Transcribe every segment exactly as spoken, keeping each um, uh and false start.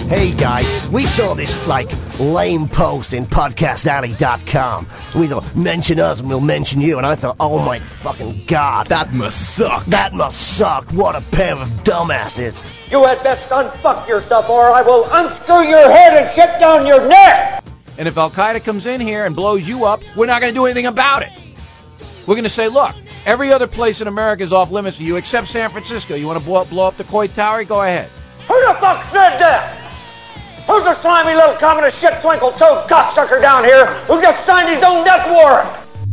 Hey guys, we saw this, like, lame post in podcast alley dot com. We thought, mention us and we'll mention you. And I thought, oh my fucking God. That must suck. That must suck. What a pair of dumbasses. You had best unfuck yourself or I will unscrew your head and shit down your neck. And if Al-Qaeda comes in here and blows you up, we're not going to do anything about it. We're going to say, look, every other place in America is off limits to you except San Francisco. You want to blow up, blow up the Coit Tower? Go ahead. Who the fuck said that? Who's the slimy little communist shit twinkle toad cocksucker down here who just signed his own death warrant?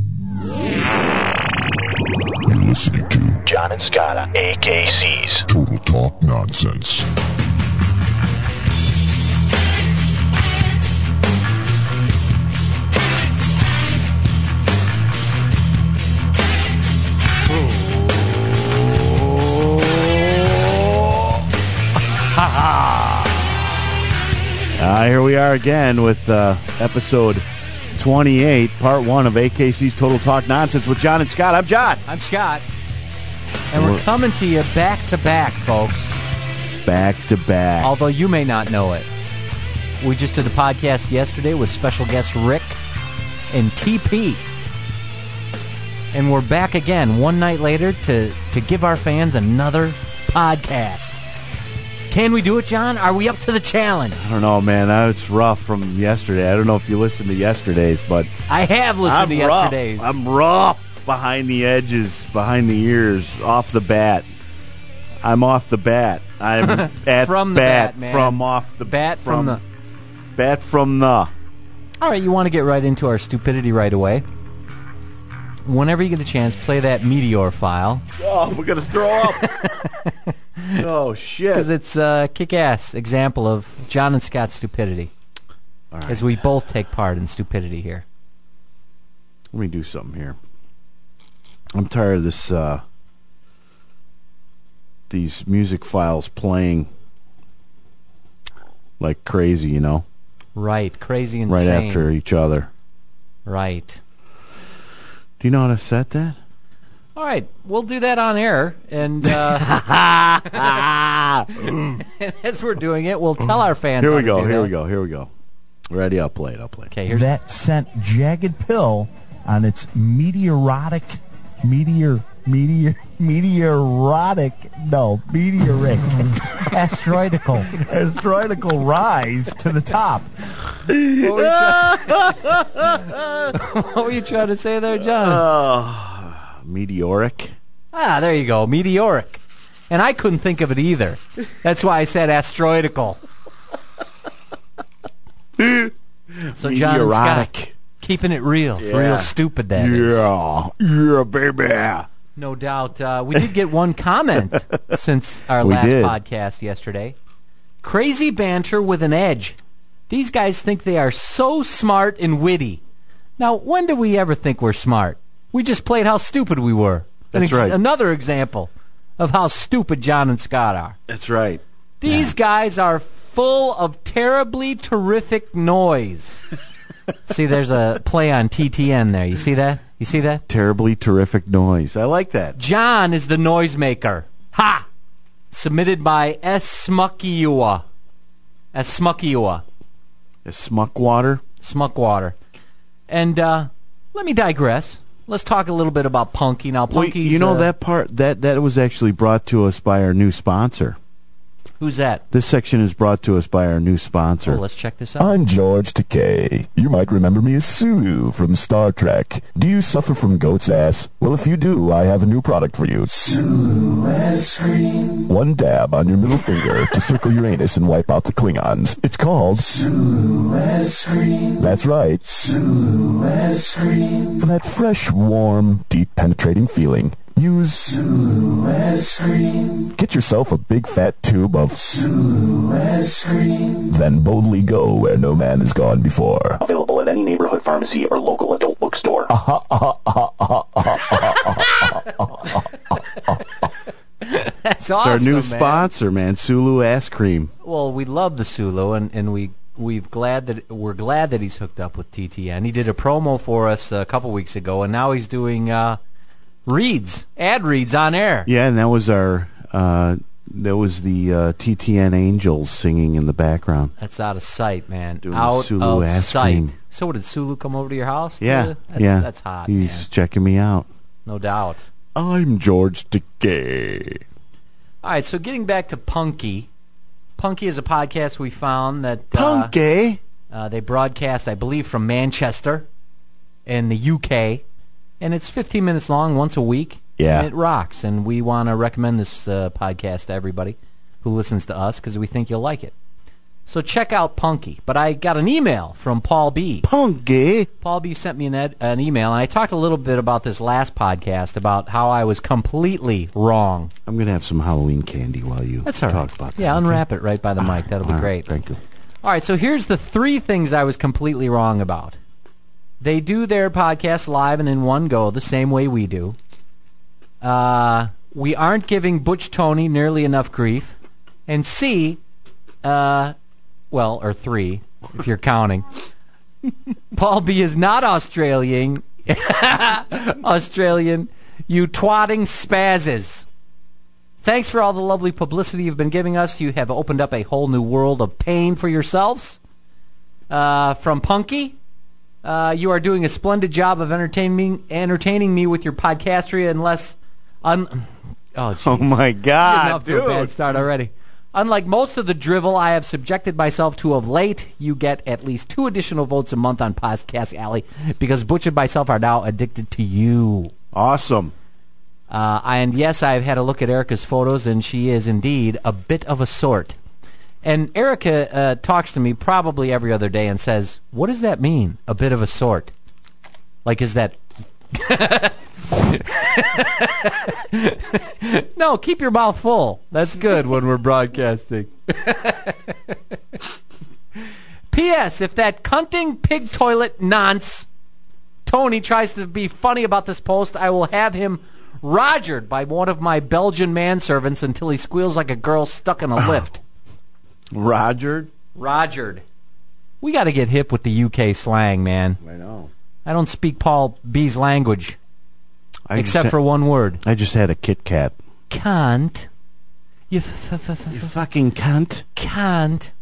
You're listening to John and Scotta, A K C's Total Talk Nonsense. Uh, here we are again with uh, episode twenty-eight, part one of A K C's Total Talk Nonsense with John and Scott. I'm John. I'm Scott. And we're coming to you back to back, folks. Back to back. Although you may not know it. We just did a podcast yesterday with special guest Rick and T P. And we're back again one night later to, to give our fans another podcast. Can we do it, John? Are we up to the challenge? I don't know, man. Uh, It's rough from yesterday. I don't know if you listened to yesterday's, but I have listened I'm to rough. yesterday's. I'm rough behind the edges, behind the ears, off the bat. I'm off the bat. I'm at from the bat, bat, man. from off the bat from, from the bat from the. All right, you want to get right into our stupidity right away. Whenever you get a chance, play that Meteor file. Oh, we're gonna throw up. Oh shit! Because it's a kick-ass example of John and Scott's stupidity. All right. As we both take part in stupidity here. Let me do something here. I'm tired of this. Uh, these music files playing like crazy, you know. Right, crazy insane. Right after each other. Right. Do you know how to set that? All right, we'll do that on air, and, uh, and as we're doing it, we'll tell our fans. Here we how go. to do Here that. we go. Here we go. Ready? I'll play it. I'll play it. Okay. Here's that sent Jagged Pill on its meteoritic, meteor, meteor, meteoritic, no, meteoric, asteroidical, asteroidical rise to the top. What were, try- what were you trying to say there, John? Uh, meteoric. Ah, there you go, meteoric. And I couldn't think of it either. That's why I said asteroidical. So John and Scott, keeping it real, Yeah. real stupid that is. Yeah, yeah, baby. No doubt. Uh, we did get one comment since our We last did. podcast yesterday. Crazy banter with an edge. These guys think they are so smart and witty. Now, when do we ever think we're smart? We just played how stupid we were. An That's ex- right. Another example of how stupid John and Scott are. That's right. These Yeah. guys are full of terribly terrific noise. See, there's a play on T T N there. You see that? You see that? Terribly terrific noise. I like that. John is the noisemaker. Ha! Submitted by S. Smuckiua. S. Smuckiua. Smuckwater. Smuckwater. And uh, let me digress. Let's talk a little bit about Punky. Now, Wait, Punky's... you know uh, that part that that was actually brought to us by our new sponsor. Who's that? This section is brought to us by our new sponsor. Oh, let's check this out. I'm George Takei. You might remember me as Sulu from Star Trek. Do you suffer from goat's ass? Well, if you do, I have a new product for you. Sulu ass cream. One dab on your middle finger to circle your anus and wipe out the Klingons. It's called Sulu ass cream. That's right. Sulu ass cream. For that fresh, warm, deep penetrating feeling, use Sulu ass cream. Get yourself a big fat tube of Sulu ass cream. Then boldly go where no man has gone before. Available at any neighborhood pharmacy or local adult bookstore. That's It's awesome, our new man. sponsor, man. Sulu Ass Cream. Well, we love the Sulu, and, and we we've glad that we're glad that he's hooked up with T T N. He did a promo for us a couple weeks ago, and now he's doing uh, reads, ad reads on air. Yeah, and that was our uh, That was the uh, T T N Angels singing in the background. That's out of sight, man. Doing out Sulu of ice sight. cream. So did Sulu come over to your house? Yeah, too? That's, yeah. That's hot, He's man. checking me out. No doubt. I'm George Takei. All right, so getting back to Punky. Punky is a podcast we found that... Uh, Punky? Uh, they broadcast, I believe, from Manchester in the U K. And it's fifteen minutes long once a week. Yeah. And it rocks. And we want to recommend this uh, podcast to everybody who listens to us because we think you'll like it. So check out Punky. But I got an email from Paul B. Punky? Paul B. sent me an, ed- an email, and I talked a little bit about this last podcast, about how I was completely wrong. I'm going to have some Halloween candy while you That's all talk right. about that. Yeah, okay? unwrap it right by the mic. That'll be All great. right, thank you. All right, so here's the three things I was completely wrong about. They do their podcast live and in one go, the same way we do. Uh, we aren't giving Butch Tony nearly enough grief. And C, uh, well, or three, if you're counting. Paul B is not Australian. Australian, you twatting spazzes. Thanks for all the lovely publicity you've been giving us. You have opened up a whole new world of pain for yourselves. Uh, from Punky, uh, you are doing a splendid job of entertaining entertaining me with your podcastry, unless... Un- oh, geez. Oh, my God, Getting off to a bad start already. Unlike most of the drivel I have subjected myself to of late, you get at least two additional votes a month on Podcast Alley because Butch and myself are now addicted to you. Awesome. Uh, and yes, I've had a look at Erica's photos, and she is indeed a bit of a sort. And Erica uh, talks to me probably every other day and says, what does that mean, a bit of a sort? Like, is that... No, keep your mouth full. That's good when we're broadcasting. P S. If that cunting pig toilet nonce Tony tries to be funny about this post, I will have him rogered by one of my Belgian manservants until he squeals like a girl stuck in a lift. Rogered? Rogered. We got to get hip with the U K slang, man. I know. I don't speak Paul B's language. I Except just for ha- one word. I just had a Kit Kat. Can't. You, f- f- f- You fucking cunt. can't.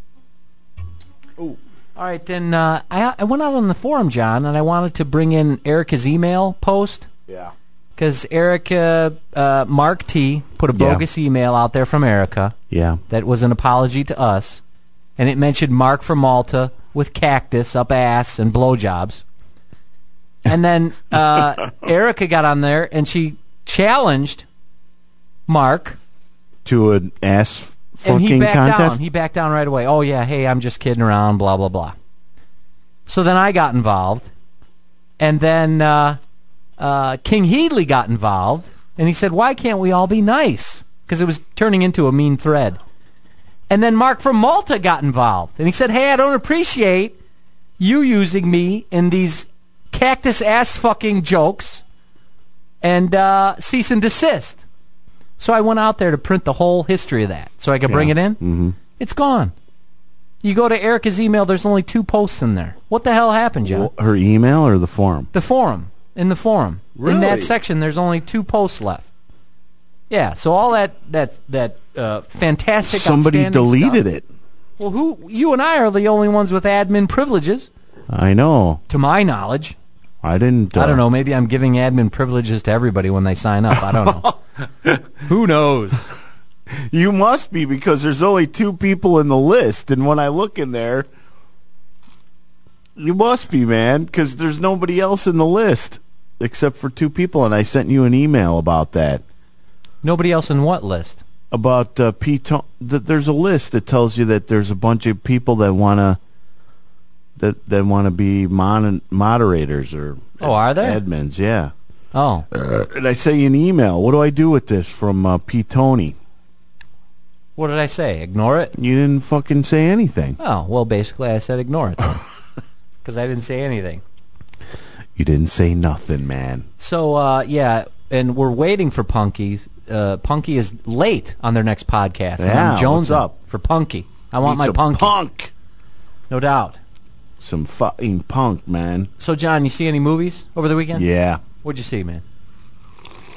All right, then uh, I, I went out on the forum, John, and I wanted to bring in Erica's email post. Yeah. Because Erica, uh, Mark T, put a Yeah. bogus email out there from Erica Yeah. that was an apology to us. And it mentioned Mark from Malta with cactus up ass and blowjobs. And then uh, Erica got on there and she challenged Mark. To an ass And he fucking backed contest? down. He backed down right away. Oh, yeah, hey, I'm just kidding around, blah, blah, blah. So then I got involved. And then uh, uh, King Headley got involved. And he said, why can't we all be nice? Because it was turning into a mean thread. And then Mark from Malta got involved. And he said, hey, I don't appreciate you using me in these cactus-ass fucking jokes. And uh, cease and desist. So I went out there to print the whole history of that so I could bring Yeah. it in. Mm-hmm. It's gone. You go to Erica's email, there's only two posts in there. What the hell happened, John? Well, her email or the forum? The forum. In the forum. In Really? that section, there's only two posts left. Yeah, so all that that that uh, fantastic Somebody outstanding deleted stuff. it. Well, who? You and I are the only ones with admin privileges, I know. to my knowledge. I didn't. Uh, I don't know. Maybe I'm giving admin privileges to everybody when they sign up. I don't know. Who knows? You must be, because there's only two people in the list, and when I look in there, you must be, man, because there's nobody else in the list except for two people, and I sent you an email about that. Nobody else in what list? About uh, Pete. That there's a list that tells you that there's a bunch of people that wanna that that want to be mon- moderators or Oh, are there? admins. Yeah. Oh. Uh, and I sent you an email. What do I do with this from uh, Pete Tony? What did I say? Ignore it? You didn't fucking say anything. Oh, well, basically I said ignore it. Because I didn't say anything. You didn't say nothing, man. So, uh, yeah, and we're waiting for Punky's. Uh, Punky is late on their next podcast. and Yeah, I'm jonesing what's up? for Punky. I want Need my some Punky. punk. No doubt. Some fucking punk, man. So, John, you see any movies over the weekend? Yeah. What'd you see, man?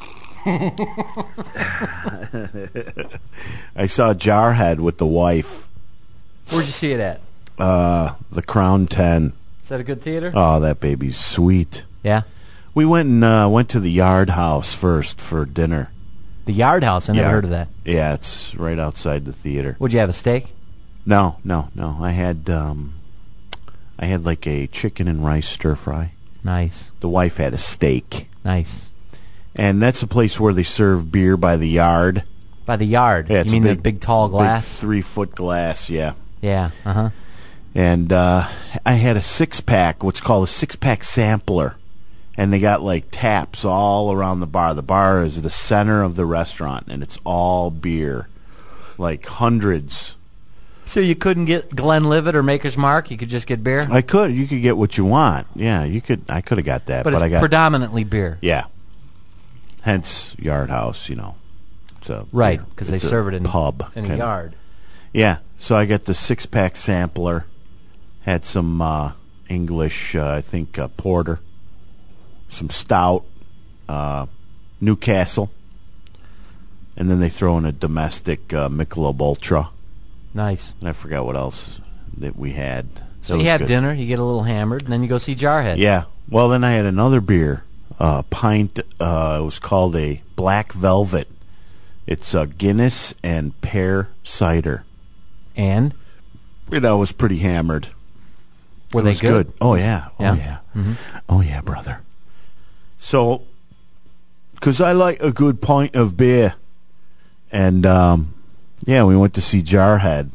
I saw Jarhead with the wife. Where'd you see it at? Uh, the Crown ten. Is that a good theater? Oh, that baby's sweet. Yeah. We went and uh, went to the Yard House first for dinner. The Yard House? I never Yeah. heard of that. Yeah, it's right outside the theater. Would you have a steak? No, no, no. I had um, I had like a chicken and rice stir fry. Nice. The wife had a steak. Nice. And that's a place where they serve beer by the yard. By the yard? Yeah, you it's mean a big, the big tall glass? Big three-foot glass, yeah. Yeah, uh-huh. And uh, I had a six-pack, what's called a six-pack sampler. And they got, like, taps all around the bar. The bar is the center of the restaurant, and it's all beer. Like, hundreds. So you couldn't get Glenlivet or Maker's Mark? You could just get beer? I could. You could get what you want. Yeah, you could. I could have got that. But, But, it's I got predominantly beer. Yeah. Hence, Yard House, you know. It's a, Right, you know, because they it's a serve it in, pub in a kinda. yard. Yeah, so I got the six-pack sampler, had some uh, English, uh, I think, uh, porter, some stout, uh, Newcastle, and then they throw in a domestic uh, Michelob Ultra. Nice. And I forgot what else that we had. So That you was have good. dinner, you get a little hammered, and then you go see Jarhead. Yeah. Well, then I had another beer, uh, pint. Uh, it was called a Black Velvet. It's uh, Guinness and pear cider. And? You know, I was pretty hammered. Were It they was good? Oh, yeah. Yeah? Oh, yeah. Mhm. Oh, yeah, brother. So, because I like a good pint of beer. And, um, yeah, we went to see Jarhead.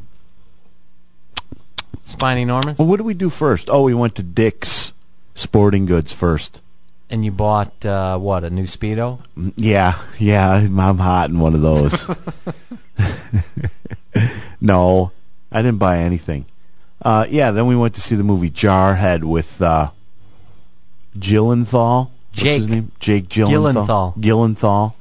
Spiny Norman's? Well, what did we do first? Oh, we went to Dick's Sporting Goods first. And you bought, uh, what, a new Speedo? Mm, Yeah, yeah, I'm hot in one of those. No, I didn't buy anything. Uh, yeah, then we went to see the movie Jarhead with uh, Gyllenhaal. What's Jake. his name? Jake Gyllenhaal. Gyllenhaal. Gyllenhaal.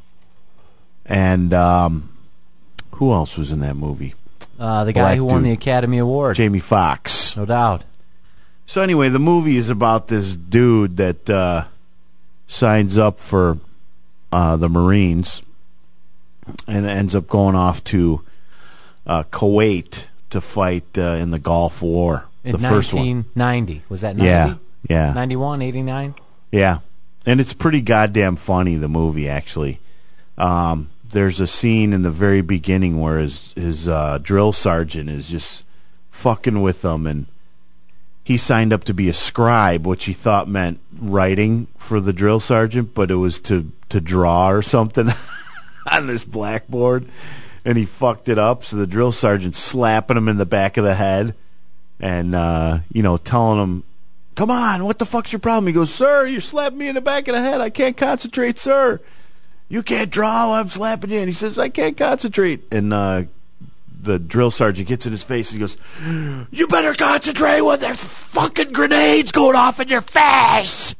And um, who else was in that movie? Uh, the guy Black who won dude. the Academy Award. Jamie Foxx. No doubt. So anyway, the movie is about this dude that uh, signs up for uh, the Marines and ends up going off to uh, Kuwait to fight uh, in the Gulf War. In the first one. nineteen ninety. Was that ninety? Yeah, yeah. ninety-one, eighty-nine? Yeah, and it's pretty goddamn funny, the movie, actually. Um, there's a scene in the very beginning where his, his uh, drill sergeant is just fucking with him, and he signed up to be a scribe, which he thought meant writing for the drill sergeant, but it was to, to draw or something on this blackboard, and he fucked it up, so the drill sergeant's slapping him in the back of the head and, uh, you know, telling him, come on, what the fuck's your problem? He goes, sir, you're slapping me in the back of the head. I can't concentrate, sir. You can't draw while I'm slapping you. And he says, I can't concentrate. And uh, the drill sergeant gets in his face and he goes, you better concentrate when there's fucking grenades going off in your face.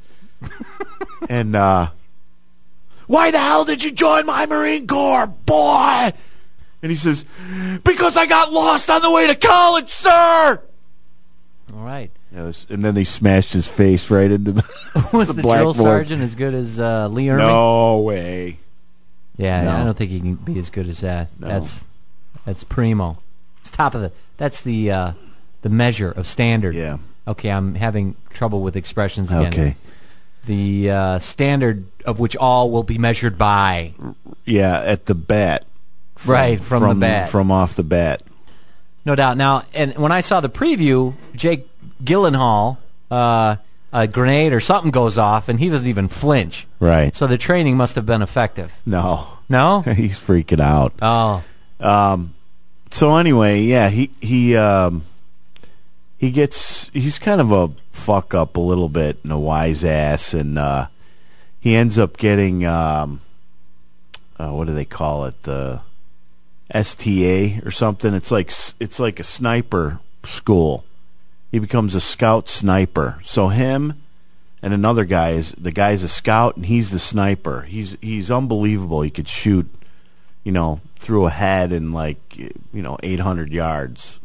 And uh, why the hell did you join my Marine Corps, boy? And he says, because I got lost on the way to college, sir. All right. It was, and then they smashed his face right into the Was the the, drill blackboard. sergeant as good as uh, Lee Ermey? No way. Yeah, No. I don't think he can be as good as that. No. That's that's primo. It's top of the. That's the uh, the measure of standard. Yeah. Okay, I'm having trouble with expressions again. Okay. The uh, standard of which all will be measured by. Yeah, at the bat. From, Right, from the bat. From off the bat. No doubt. Now, and when I saw the preview, Jake Gyllenhaal, uh, a grenade or something goes off, and he doesn't even flinch. Right. So the training must have been effective. No. No? He's freaking out. Oh. Um, so anyway, yeah, he he um, he gets he's kind of a fuck up a little bit and a wise ass, and uh, he ends up getting um, uh, what do they call it? Uh, S T A or something. It's like s- it's like a sniper school. He becomes a scout sniper. So him and another guy is the guy's a scout and he's the sniper. He's he's unbelievable. He could shoot, you know, through a head in like you know eight hundred yards.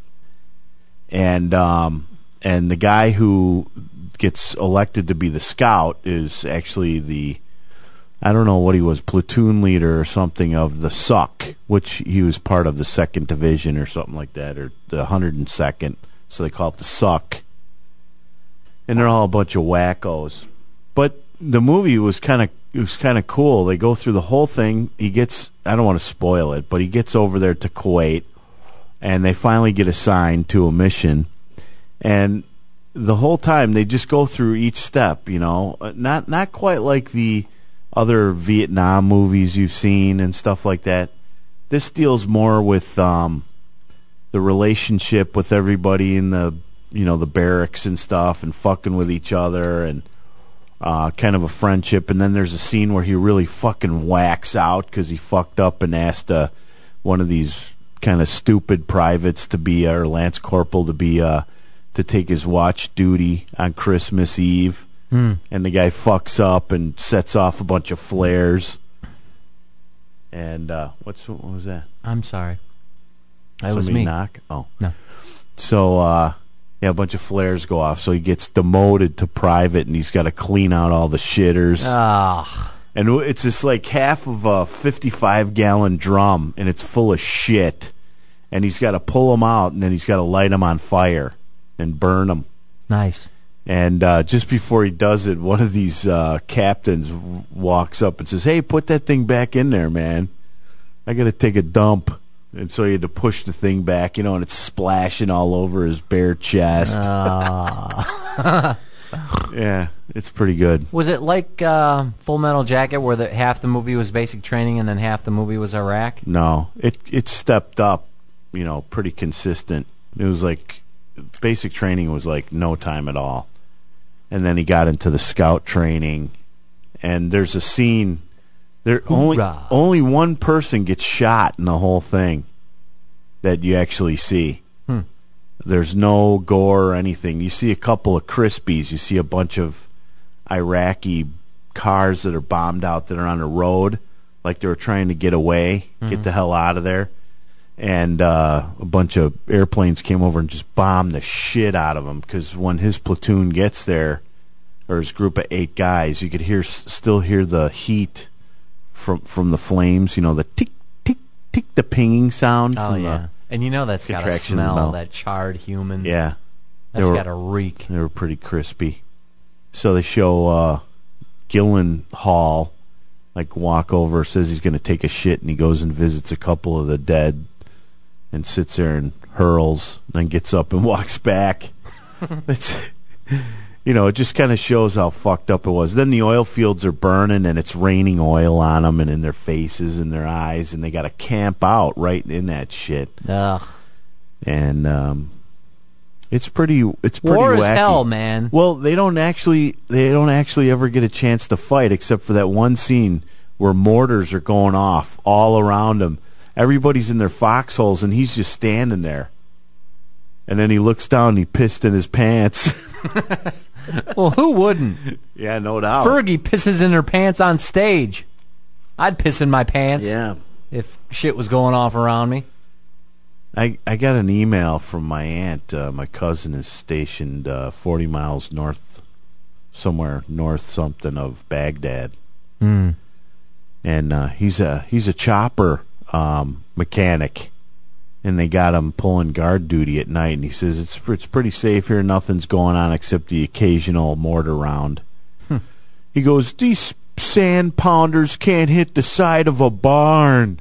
And um and the guy who gets elected to be the scout is actually the I don't know what he was, platoon leader or something of the S U C, which he was part of the second Division or something like that, or the one hundred second, so they call it the S U C. And they're all a bunch of wackos. But the movie was kind of it was kind of cool. They go through the whole thing. He gets, I don't want to spoil it, but he gets over there to Kuwait, and they finally get assigned to a mission. And the whole time they just go through each step, you know, not not quite like the other Vietnam movies you've seen and stuff like that. This deals more with um, the relationship with everybody in the, you know, the barracks and stuff, and fucking with each other, and uh, kind of a friendship. And then there's a scene where he really fucking whacks out because he fucked up and asked uh, one of these kind of stupid privates to be, or Lance Corporal to be, uh, to take his watch duty on Christmas Eve. Mm. And the guy fucks up and sets off a bunch of flares. And uh, what's what was that? I'm sorry. That Somebody was me. Knock? Oh. No. So, uh, yeah, a bunch of flares go off. So he gets demoted to private, and he's got to clean out all the shitters. Ah. And it's just like half of a fifty-five gallon drum, and it's full of shit. And he's got to pull them out, and then he's got to light them on fire and burn them. Nice. And uh, just before he does it, one of these uh, captains w- walks up and says, "Hey, put that thing back in there, man. I got to take a dump." And so he had to push the thing back, you know, and it's splashing all over his bare chest. Uh. Yeah, it's pretty good. Was it like uh, Full Metal Jacket, where the, half the movie was basic training and then half the movie was Iraq? No, it it stepped up, you know, pretty consistent. It was like basic training was like no time at all. And then he got into the scout training, and there's a scene. There only Hoorah. only one person gets shot in the whole thing that you actually see. Hmm. There's no gore or anything. You see a couple of Crispies. You see a bunch of Iraqi cars that are bombed out that are on the road, like they were trying to get away, mm-hmm. get the hell out of there. And uh, a bunch of airplanes came over and just bombed the shit out of him, because when his platoon gets there, or his group of eight guys, you could hear still hear the heat from from the flames. You know, the tick tick tick, the pinging sound. Oh from yeah, the and you know that's got to contraction smell, bell. that charred human. Yeah, that's were- got to reek. They were pretty crispy. So they show uh, Gyllenhaal like walk over, says he's going to take a shit, and he goes and visits a couple of the dead, and sits there and hurls, and then gets up and walks back. It's, you know, it just kind of shows how fucked up it was. Then the oil fields are burning, and it's raining oil on them and in their faces and their eyes, and they got to camp out right in that shit. Ugh. And um, it's pretty. It's pretty War is wacky. hell, man. Well, they don't actually. They don't actually ever get a chance to fight, except for that one scene where mortars are going off all around them. Everybody's in their foxholes, and he's just standing there. And then he looks down, and he pissed in his pants. Well, who wouldn't? Yeah, no doubt. Fergie pisses in her pants on stage. I'd piss in my pants. Yeah. If shit was going off around me. I I got an email from my aunt. Uh, my cousin is stationed uh, forty miles north, somewhere north something of Baghdad. Hmm. And uh, he's a he's a chopper um, mechanic, and they got him pulling guard duty at night. And he says it's it's pretty safe here. Nothing's going on except the occasional mortar round. Hmm. He goes, these sand pounders can't hit the side of a barn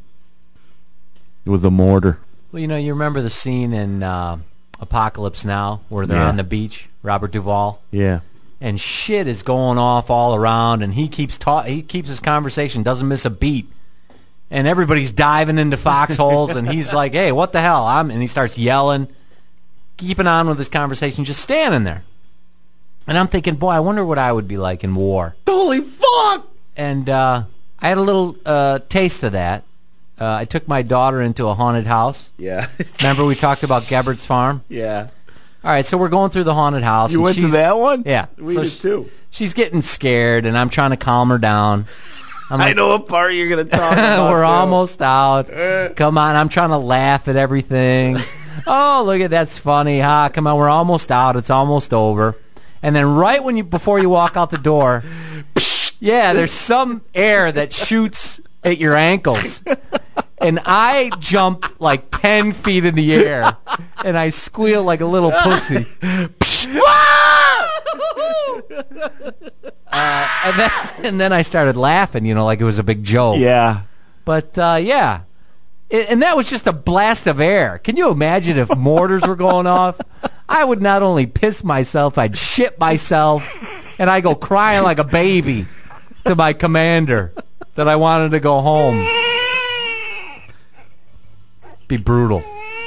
with a mortar. Well, you know, you remember the scene in uh, Apocalypse Now where they're Yeah. on the beach, Robert Duvall, Yeah. and shit is going off all around, and he keeps ta- he keeps his conversation, doesn't miss a beat, and everybody's diving into foxholes, and he's like, "Hey, what the hell?" I'm, and he starts yelling, keeping on with his conversation, just standing there. And I'm thinking, boy, I wonder what I would be like in war. Holy fuck! And uh, I had a little uh, taste of that. Uh, I took my daughter into a haunted house. Yeah. Remember we talked about Gebhardt's Farm? Yeah. All right, so we're going through the haunted house. You and went to she's- that one? Yeah. We so did she- too. She's getting scared, and I'm trying to calm her down. I'm I like, know what part you're going to talk about. we're too. almost out. Come on, I'm trying to laugh at everything. Oh, look at that's funny, huh? Come on, we're almost out. It's almost over. And then right when you before you walk out the door, Yeah, there's some air that shoots at your ankles. And I jump like ten feet in the air, and I squeal like a little pussy. uh, and, then, and then I started laughing, you know, like it was a big joke. Yeah. But, uh, yeah. It, and that was just a blast of air. Can you imagine if mortars were going off? I would not only piss myself, I'd shit myself, and I'd go crying like a baby to my commander that I wanted to go home. Be brutal.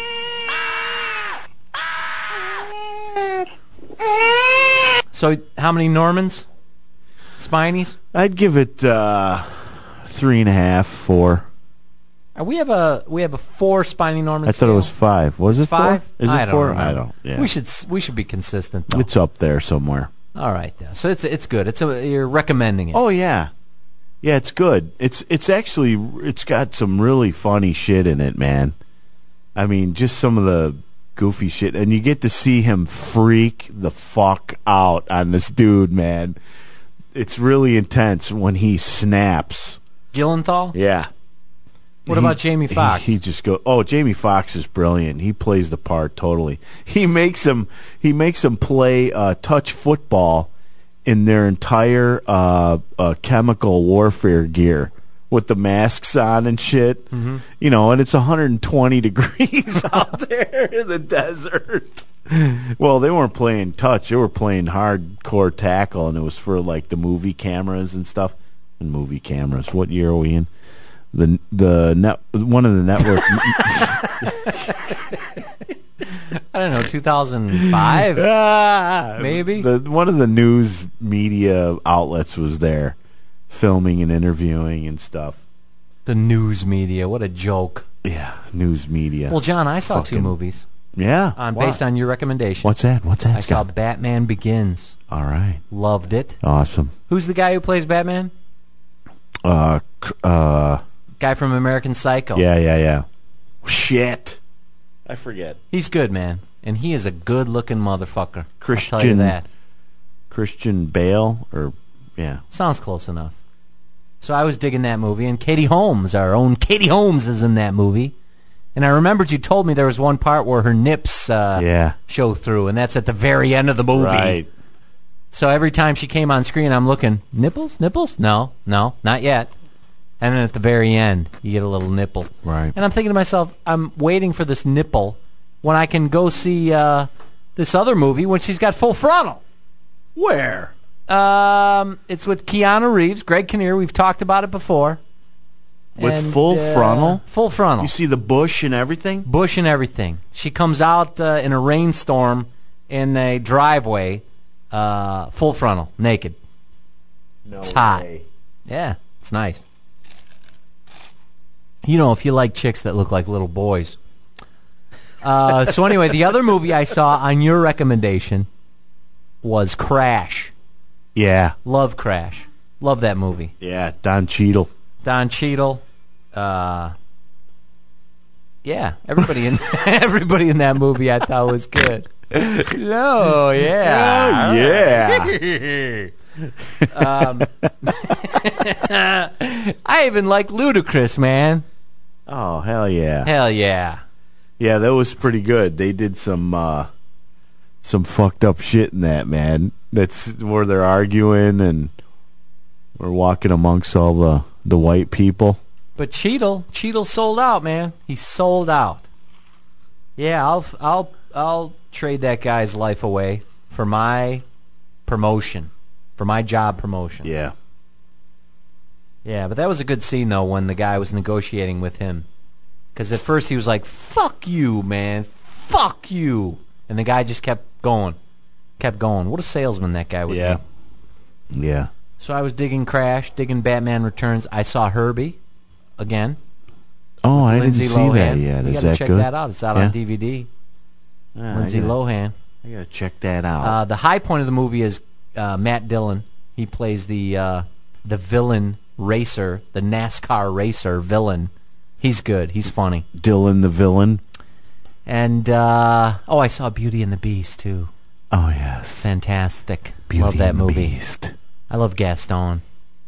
So, how many Normans? Spinies? I'd give it uh, three and a half, four. Uh, we have a we have a four Spiny Norman. I thought scale. it was five. Was It's it four? five? Is it I don't four? remember. I don't. Yeah. We should s- we should be consistent though. It's up there somewhere. All right, then. So it's it's good. It's a, you're recommending it. Oh yeah, yeah. It's good. It's it's actually it's got some really funny shit in it, man. I mean, just some of the goofy shit, and you get to see him freak the fuck out on this dude, man. It's really intense when he snaps. Gyllenhaal? Yeah. What He- about Jamie Foxx? He, he just go. Oh, Jamie Foxx is brilliant. He plays the part totally. He makes him. He makes him play uh, touch football in their entire uh, uh, chemical warfare gear with the masks on and shit. Mhm. You know, and it's one hundred twenty degrees out there in the desert. Well, they weren't playing touch; they were playing hardcore tackle, and it was for like the movie cameras and stuff. And movie cameras. What year are we in? The the net one of the network. I don't know, two thousand five Ah, maybe. The, one of the news media outlets was there, filming and interviewing and stuff. The news media, what a joke. Yeah, news media. Well, John, I saw two Fucking- movies. Yeah, On what? based on your recommendation. What's that? What's that? I saw Scott? Batman Begins. All right, Loved it. awesome. Who's the guy who plays Batman? Uh, cr- uh, Guy from American Psycho. yeah, yeah, yeah. Shit, I forget. He's good, man. And he is a good-looking motherfucker. I'll tell you Christian- that. Christian Bale, or yeah, Sounds close enough. So I was digging that movie, and Katie Holmes, our own Katie Holmes, is in that movie. And I remembered you told me there was one part where her nips uh, yeah, show through, and that's at the very end of the movie. right. So every time she came on screen, I'm looking, nipples, nipples? No, no, not yet. And then at the very end, you get a little nipple. Right. And I'm thinking to myself, I'm waiting for this nipple when I can go see uh, this other movie when she's got full frontal. Where? Um, it's with Keanu Reeves, Greg Kinnear. We've talked about it before. With And, full uh, frontal? Full frontal. You see the bush and everything? Bush and everything. She comes out uh, in a rainstorm in a driveway, uh, full frontal, naked. No It's hot. Yeah, it's nice. You know, if you like chicks that look like little boys. Uh, so anyway, the other movie I saw on your recommendation was Crash. Yeah, Love Crash. Love that movie. yeah. Don Cheadle. Don Cheadle. Uh, yeah, everybody in everybody in that movie I thought was good. No, yeah, Oh, yeah. um, I even like Ludacris, man. Oh, hell yeah. Hell yeah. Yeah, that was pretty good. They did some uh, some fucked up shit in that, man. That's where they're arguing and we're walking amongst all the, the white people. But Cheadle, Cheadle sold out, man. He sold out. Yeah, I'll I'll I'll trade that guy's life away for my promotion, for my job promotion. Yeah. Yeah, but that was a good scene though when the guy was negotiating with him, because at first he was like, "Fuck you, man, fuck you," and the guy just kept going, kept going. What a salesman that guy would Yeah. be. Yeah. So I was digging Crash, digging Batman Returns. I saw Herbie again. Oh, I Lindsay didn't see Lohan. that yet. You Is gotta that check good? that out. It's out Yeah? on D V D. Yeah, Lindsay I gotta, Lohan. I gotta check that out. Uh, the high point of the movie is uh, Matt Dillon. He plays the uh, the villain racer, the NASCAR racer villain. He's good. He's funny. Dylan the villain. And uh, oh, I saw Beauty and the Beast too. Oh yes. Fantastic. Beauty love that and the movie. Beast. I love Gaston.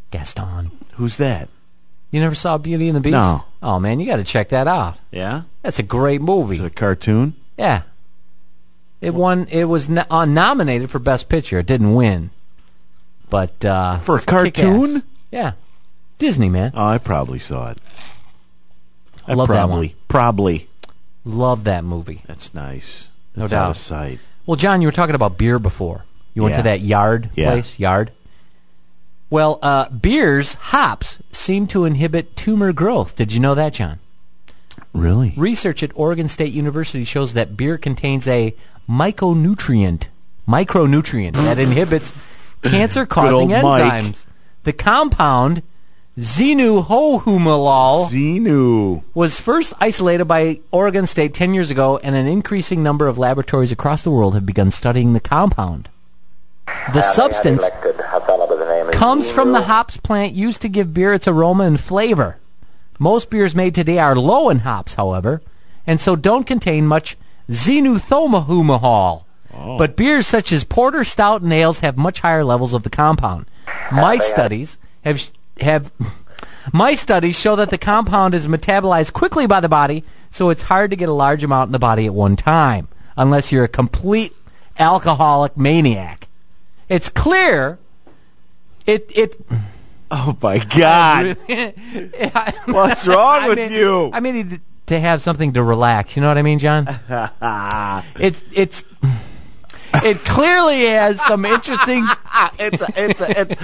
Gaston. Who's that? You never saw Beauty and the Beast? No. Oh, man, you got to check that out. Yeah? That's a great movie. Is it a cartoon? Yeah. It won. It was no, uh, nominated for Best Picture. It didn't win. But uh, For a it's cartoon? kick-ass. Yeah. Disney, man. Oh, I probably saw it. I love that probably, one. Probably. Love that movie. That's nice. No That's doubt. out of sight. Well, John, you were talking about beer before. You went Yeah. to that Yard Yeah. place, Yard. Well, uh, beers, hops, seem to inhibit tumor growth. Did you know that, John? Really? Research at Oregon State University shows that beer contains a micronutrient, micronutrient that inhibits cancer-causing Good old Mike. enzymes. The compound xenohohumalol Xenu. was first isolated by Oregon State ten years ago, and an increasing number of laboratories across the world have begun studying the compound. The substance comes from the hops plant used to give beer its aroma and flavor. Most beers made today are low in hops, however, and so don't contain much xenohohumalol. Oh. But beers such as porter, stout, and ales have much higher levels of the compound. My studies have have my studies show that the compound is metabolized quickly by the body, so it's hard to get a large amount in the body at one time, unless you're a complete alcoholic maniac. It's clear. It it. Oh, my God. What's wrong I with mean, you? I mean to, to have something to relax. You know what I mean, John? it's it's. It clearly has some interesting it's a, it's a, it's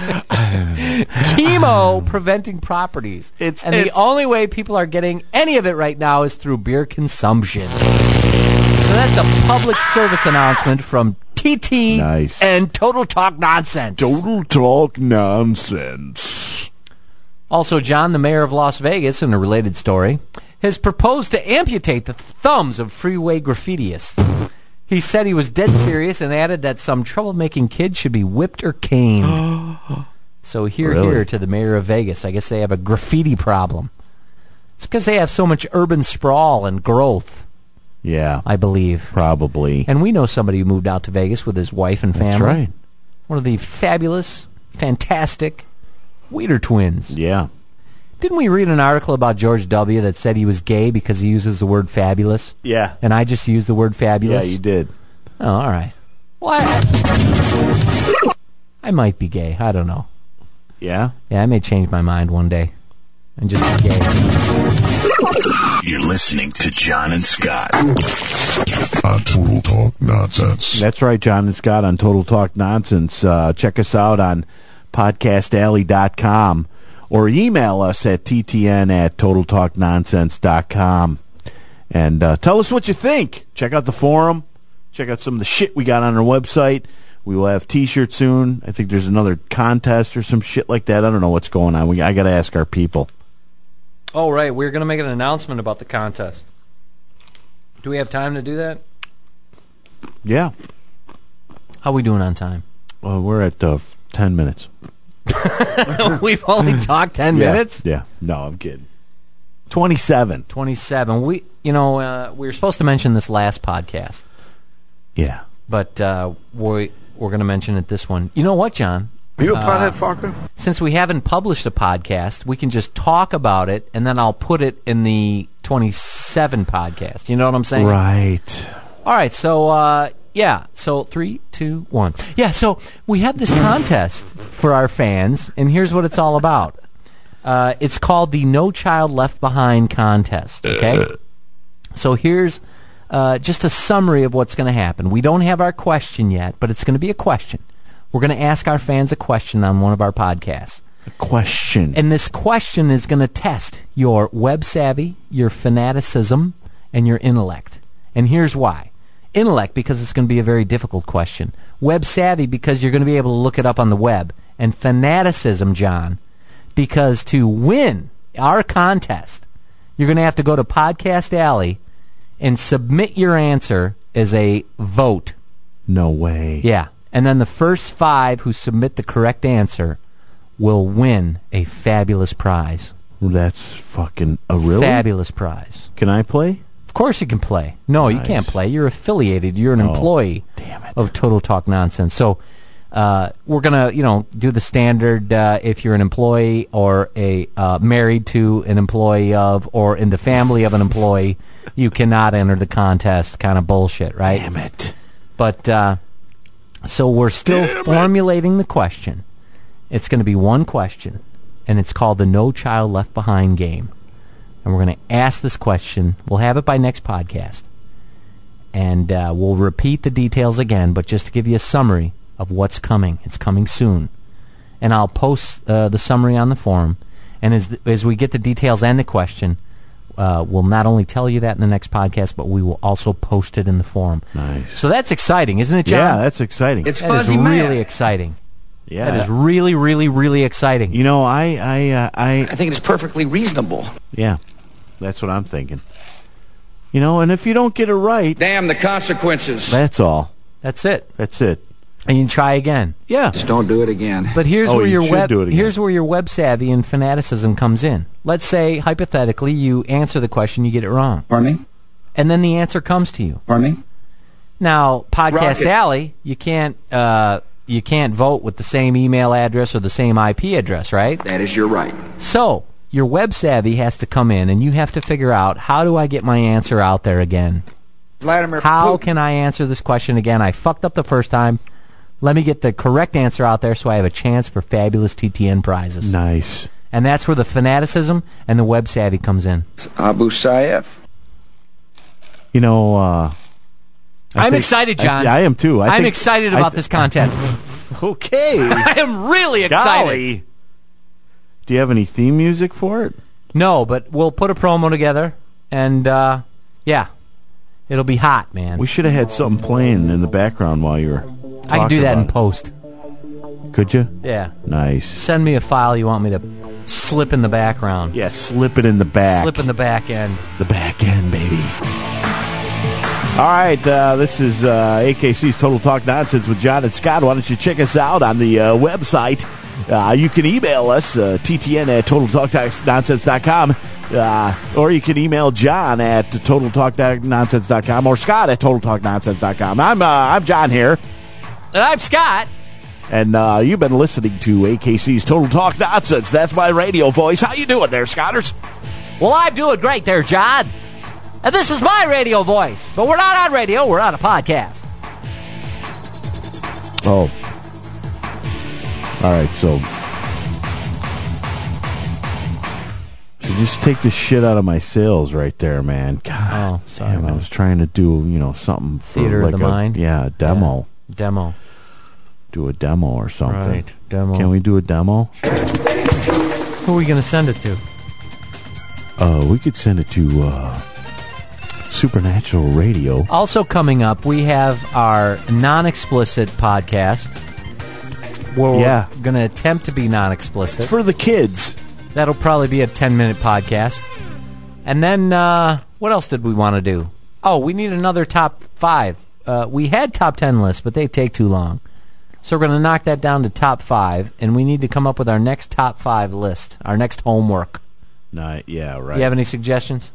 chemo preventing properties. It's- and it's- the only way people are getting any of it right now is through beer consumption. So that's a public service announcement from T T Nice. and Total Talk Nonsense. Total talk nonsense. Also, John, the mayor of Las Vegas, in a related story, has proposed to amputate the thumbs of freeway graffitiists. He said he was dead serious and added that some troublemaking kid should be whipped or caned. So here, Really? here to the mayor of Vegas. I guess they have a graffiti problem. It's because they have so much urban sprawl and growth, Yeah, I believe. probably. And we know somebody who moved out to Vegas with his wife and family. That's right. One of the fabulous, fantastic Weeder twins. Yeah. Didn't we read an article about George W. that said he was gay because he uses the word fabulous? Yeah. And I just used the word Yeah, fabulous? you did. Oh, all right. Well, I, I might be gay. I don't know. Yeah? Yeah, I may change my mind one day and just be gay. You're listening to John and Scott On Total Talk Nonsense. That's right, John and Scott on Total Talk Nonsense. Uh, check us out on podcast alley dot com or email us at t t n at total talk nonsense dot com. And uh, tell us what you think. Check out the forum. Check out some of the shit we got on our website. We will have T-shirts soon. I think there's another contest or some shit like that. I don't know what's going on. We, I got to ask our people. Oh, right. We're going to make an announcement about the contest. Do we have time to do that? Yeah. How are we doing on time? Well, we're at uh, ten minutes. We've only talked ten Yeah. minutes? Yeah. No, I'm kidding. twenty-seven. twenty-seven. We, you know, uh, we were supposed to mention this last podcast, Yeah. but uh, we, we're going to mention it this one. You know what, John? You a pothead fucker? Since we haven't published a podcast, we can just talk about it, and then I'll put it in the twenty-seven podcast. You know what I'm saying? Right. All right, so, uh, yeah, so three, two, one. Yeah, so we have this contest for our fans, and here's what it's all about. Uh, it's called the No Child Left Behind contest, okay? So here's uh, just a summary of what's going to happen. We don't have our question yet, but it's going to be a question. We're going to ask our fans a question on one of our podcasts. A question. And this question is going to test your web savvy, your fanaticism, and your intellect. And here's why. Intellect, because it's going to be a very difficult question. Web savvy, because you're going to be able to look it up on the web. And fanaticism, John, because to win our contest, you're going to have to go to Podcast Alley and submit your answer as a vote. No way. Yeah. And then the first five who submit the correct answer will win a fabulous prize. That's fucking a really Fabulous prize. Can I play? Of course you can play. No, you Nice. can't play. You're affiliated. You're an Oh, employee damn it. of Total Talk Nonsense. So Uh, we're gonna, you know, do the standard. Uh, if you're an employee or a uh, married to an employee of, or in the family of an employee, you cannot enter the contest. Kind of bullshit, right? Damn it! But uh, so we're still Damn formulating it. the question. It's going to be one question, and it's called the No Child Left Behind game. And we're going to ask this question. We'll have it by next podcast, and uh, we'll repeat the details again. But just to give you a summary of what's coming. It's coming soon. And I'll post uh, the summary on the forum. And as th- as we get the details and the question, uh, we'll not only tell you that in the next podcast, but we will also post it in the forum. Nice. So that's exciting, isn't it, John? Yeah, that's exciting. It's that fuzzy is man. really exciting. Yeah. That is really, really, really exciting. You know, I... I, uh, I, I think it's perfectly reasonable. Yeah, that's what I'm thinking. You know, and if you don't get it right... Damn the consequences. That's all. That's it. That's it. And you can try again. Yeah. Just don't do it again. But here's oh, where you your should web do it again. here's where your web savvy and fanaticism comes in. Let's say hypothetically you answer the question, you get it wrong. Pardon me? And then the answer comes to you. Pardon me? Now, Podcast Rocket. Alley, you can't uh, you can't vote with the same email address or the same I P address, right? That is your right. So, your web savvy has to come in and you have to figure out, how do I get my answer out there again? Vladimir How Putin. can I answer this question again? I fucked up the first time. Let me get the correct answer out there so I have a chance for fabulous T T N prizes. Nice. And that's where the fanaticism and the web savvy comes in. Abu Sayyaf. You know, uh... I I'm think- excited, John. I, I am too. I I'm think- excited I about th- this contest. Okay. I am really excited. Golly. Do you have any theme music for it? No, but we'll put a promo together, and, uh, yeah. It'll be hot, man. We should have had something playing in the background while you were I can do talking that in about post. it. Could you? Yeah. Nice. Send me a file you want me to slip in the background. Yeah, slip it in the back. Slip in the back end. The back end, baby. All right, uh, this is uh, A K C's Total Talk Nonsense with John and Scott. Why don't you check us out on the uh, website? Uh, you can email us, uh, T T N at total talk nonsense dot com, uh, or you can email John at total talk nonsense dot com or Scott at total talk nonsense dot com. I'm, uh, I'm John here. And I'm Scott. And uh, you've been listening to A K C's Total Talk Nonsense. That's my radio voice. How you doing there, Scotters? Well, I'm doing great there, John. And this is my radio voice. But we're not on radio, we're on a podcast. Oh. All right, so... So just take the shit out of my sales right there, man. God, Oh, sorry, damn, I man. was trying to do, you know, something for Theater of like the a, mind? Yeah, a demo. Yeah. Demo. Do a demo or something. Right, demo. Can we do a demo? Who are we going to send it to? Uh, we could send it to uh, Supernatural Radio. Also coming up, we have our non-explicit podcast. Where Yeah. we're going to attempt to be non-explicit. It's for the kids. That'll probably be a ten-minute podcast. And then, uh, what else did we want to do? Oh, we need another top five. Uh, we had top ten lists, but they take too long. So we're going to knock that down to top five, and we need to come up with our next top five list, our next homework. No, yeah, right. You have any suggestions?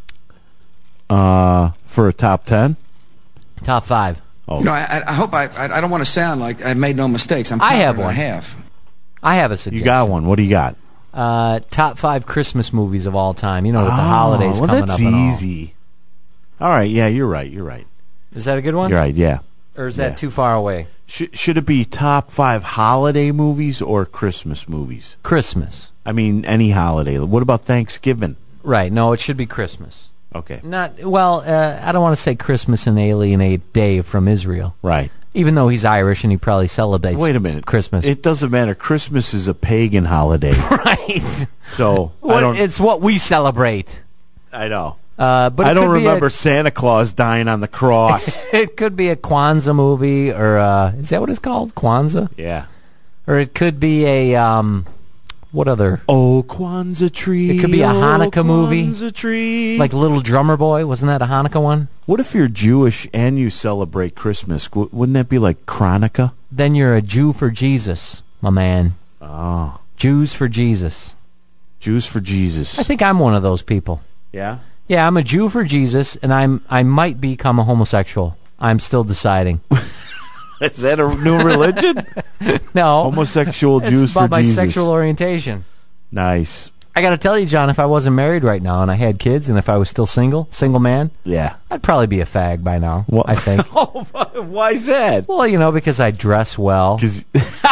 Uh, for a top ten? Top five. Oh, No, I, I hope I, I. I don't want to sound like I made no mistakes. I'm I have confident one. I have. I have a you suggestion. got one. What do you got? Uh, top five Christmas movies of all time. You know, with the Oh, holidays well, coming that's up and all. easy. All right, yeah, you're right. You're right. Is that a good one? You're right. Yeah. Or is that Yeah. too far away? Should should it be top five holiday movies or Christmas movies? Christmas. I mean, any holiday. What about Thanksgiving? Right. No, it should be Christmas. Okay. Not well. Uh, I don't want to say Christmas and alienate Dave from Israel, Right. even though he's Irish and he probably celebrates. Wait a minute. Christmas. It doesn't matter. Christmas is a pagan holiday. right. So I What- don't. it's what we celebrate. I know. Uh, but I it don't could be remember A, Santa Claus dying on the cross. it could be a Kwanzaa movie, or uh, is that what it's called? Kwanzaa, Yeah. or it could be a um, what other? Oh, Kwanzaa tree. It could be a oh, Hanukkah movie. Kwanzaa tree. Like Little Drummer Boy, wasn't that a Hanukkah one? what if you're Jewish and you celebrate Christmas? W- wouldn't that be like Hanukkah? Then you're a Jew for Jesus, my man. Oh, Jews for Jesus. Jews for Jesus. I think I'm one of those people. Yeah. Yeah, I'm a Jew for Jesus, and I'm I might become a homosexual. I'm still deciding. Is that a new religion? No. Homosexual Jews it's about for my Jesus. sexual orientation. Nice. I got to tell you, John, if I wasn't married right now and I had kids and if I was still single, single man, Yeah. I'd probably be a fag by now, What? I think. Oh, why is that? Well, you know, because I dress well. Because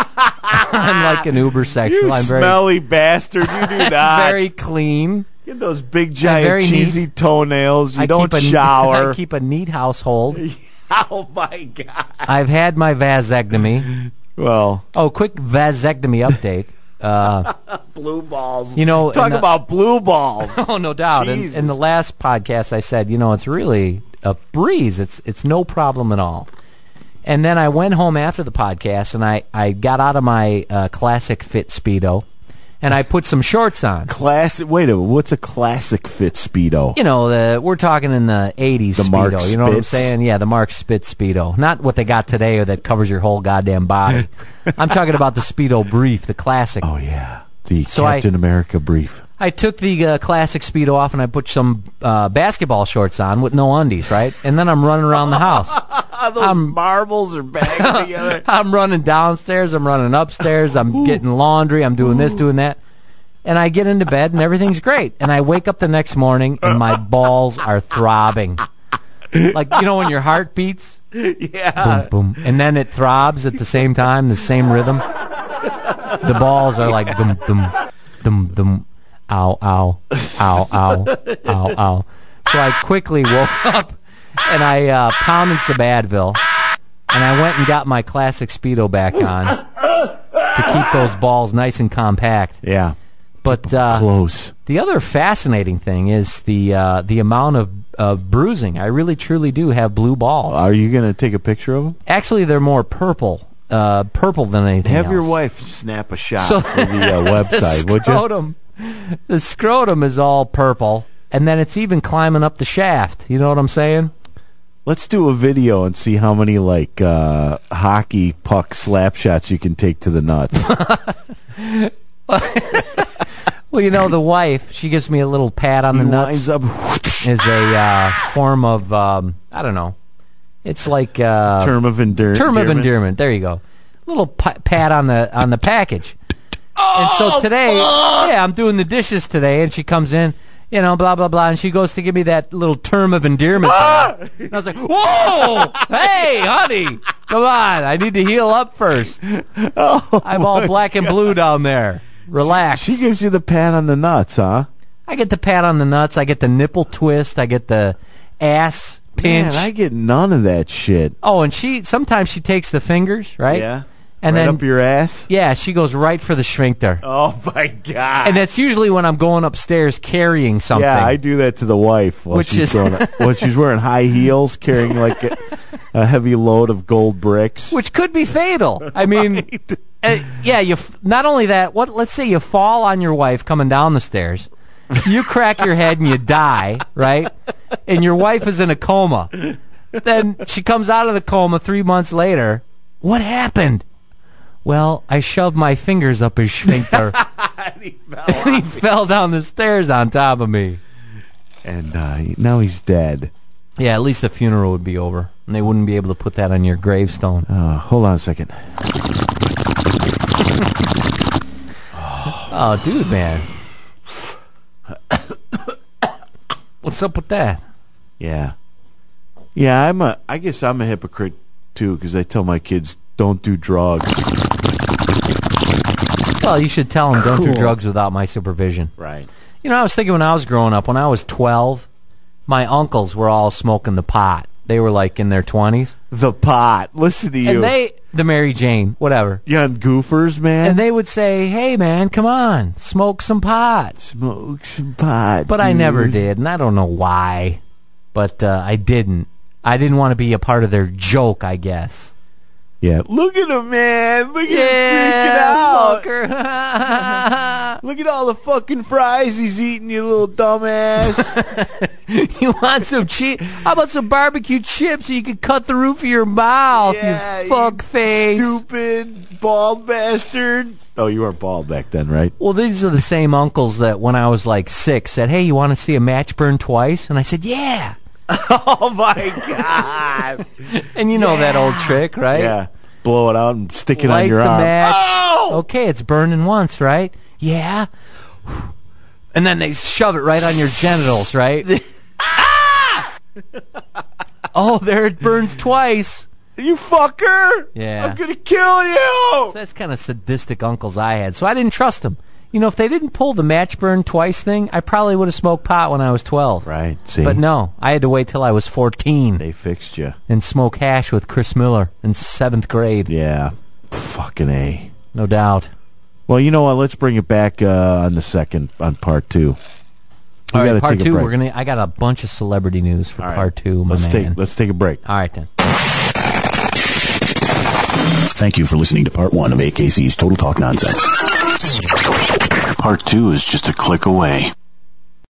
I'm like an uber sexual. you I'm very, smelly bastard. You do not. very clean. Get those big, giant, very cheesy neat. toenails. You I don't keep a, shower. I keep a neat household. Oh, my God. I've had my vasectomy. Well, Oh, quick vasectomy update. Uh, blue balls. you know, Talk in the- about blue balls. Oh, no doubt. In, Jesus. in the last podcast, I said, you know, it's really a breeze. It's it's no problem at all. And then I went home after the podcast, and I, I got out of my uh, classic fit Speedo, and I put some shorts on. Classic. Wait a minute. What's a classic fit Speedo? You know, the, we're talking in the eighties The Speedo. Mark You know what I'm Spitz? saying? Yeah, the Mark Spitz Speedo. Not what they got today or that covers your whole goddamn body. I'm talking about the Speedo brief, the classic. Oh, yeah. The So I- Captain America brief. I took the uh, classic Speedo off and I put some uh, basketball shorts on with no undies, right? And then I'm running around the house. Those I'm- marbles are bagged together. I'm running downstairs, I'm running upstairs, I'm getting laundry, I'm doing this, doing that. And I get into bed and everything's great. And I wake up the next morning and my balls are throbbing. Like, you know when your heart beats? Yeah. Boom, boom. And then it throbs at the same time, the same rhythm. The balls are like dum, dum, dum, dum. Ow, ow, ow, ow, ow, ow. So I quickly woke up and I uh, pounded some Advil and I went and got my classic Speedo back on to keep those balls nice and compact. Yeah. But uh, Close. the other fascinating thing is the uh, the amount of, of bruising. I really, truly do have blue balls. Are you going to take a picture of them? Actually, they're more purple, uh, purple than anything Have else. your wife snap a shot So- for the uh, the website, would you? scrotum, the scrotum is all purple, and then it's even climbing up the shaft. You know what I'm saying? Let's do a video and see how many like uh, hockey puck slap shots you can take to the nuts. Well, you know, the wife, she gives me a little pat on the He nuts. winds up. Is a uh, form of um, I don't know. It's like uh, Term of endear- term of endearment. endearment. There you go. Little pa- pat on the on the package. And so today, yeah, I'm doing the dishes today, and she comes in, you know, blah blah blah, and she goes to give me that little term of endearment. pat. And I was like, "Whoa, hey, honey, come on, I need to heal up first. I'm all black and blue down there. Relax." She gives you the pat on the nuts, huh? I get the pat on the nuts. I get the nipple twist. I get the ass pinch. Man, I get none of that shit. Oh, and she sometimes she takes the fingers, right? Yeah. And right then up your ass. yeah, she goes right for the sphincter. Oh my God. And that's usually when I'm going upstairs carrying something. Yeah, I do that to the wife while Which she's is- going, while she's wearing high heels, carrying like a, a heavy load of gold bricks. which could be fatal. I mean, uh, yeah, you f- not only that. What? Let's say you fall on your wife coming down the stairs. You crack your head and you die, right? And your wife is in a coma. Then she comes out of the coma three months later. What happened? Well, I shoved my fingers up his sphincter. and he fell, and he fell down the stairs on top of me. and uh, now he's dead. Yeah, at least the funeral would be over. And they wouldn't be able to put that on your gravestone. Uh, hold on a second. Oh, dude, man. What's up with that? Yeah, yeah. I'm a. I guess I'm a hypocrite too because I tell my kids don't do drugs. Well, you should tell them don't do Cool. drugs without my supervision. Right. You know, I was thinking when I was growing up, when I was twelve, my uncles were all smoking the pot. They were like in their twenties. The pot. Listen to you. And they, the Mary Jane, whatever. You on goofers, man. And they would say, hey, man, come on, smoke some pot. Smoke some pot. But I dude. never did, and I don't know why. But uh, I didn't. I didn't want to be a part of their joke, I guess. Yeah. Look at him, man. Look at Yeah, him freaking out. fucker. Look at all the fucking fries he's eating, you little dumbass. You want some chip? How about some barbecue chips so you can cut the roof of your mouth, Yeah, you fuck face? Stupid bald bastard. Oh, you weren't bald back then, right? Well, these are the same uncles that when I was like six said, hey, you want to see a match burn twice? And I said, yeah. Oh, my God. And you know that old trick, right? Yeah. blow it out and stick it Light on your the arm. match. Oh! Okay, it's burning once, right? Yeah. And then they shove it right on your genitals, right? Ah! Oh, there it burns twice. You fucker! Yeah. I'm gonna kill you! So that's kind of sadistic uncles I had, so I didn't trust them. You know, if they didn't pull the match burn twice thing, I probably would have smoked pot when I was twelve. Right, see? But no, I had to wait till I was fourteen. They fixed you. And smoke hash with Chris Miller in seventh grade. Yeah. Fucking A. No doubt. Well, you know what? Let's bring it back uh, on the second, on part two. We All right, gotta part take a two, break. we're gonna. I got a bunch of celebrity news for All right. part two, my let's man. Take, let's take a break. All right, then. Thank you for listening to part one of A K C's Total Talk Nonsense. Part two is just a click away.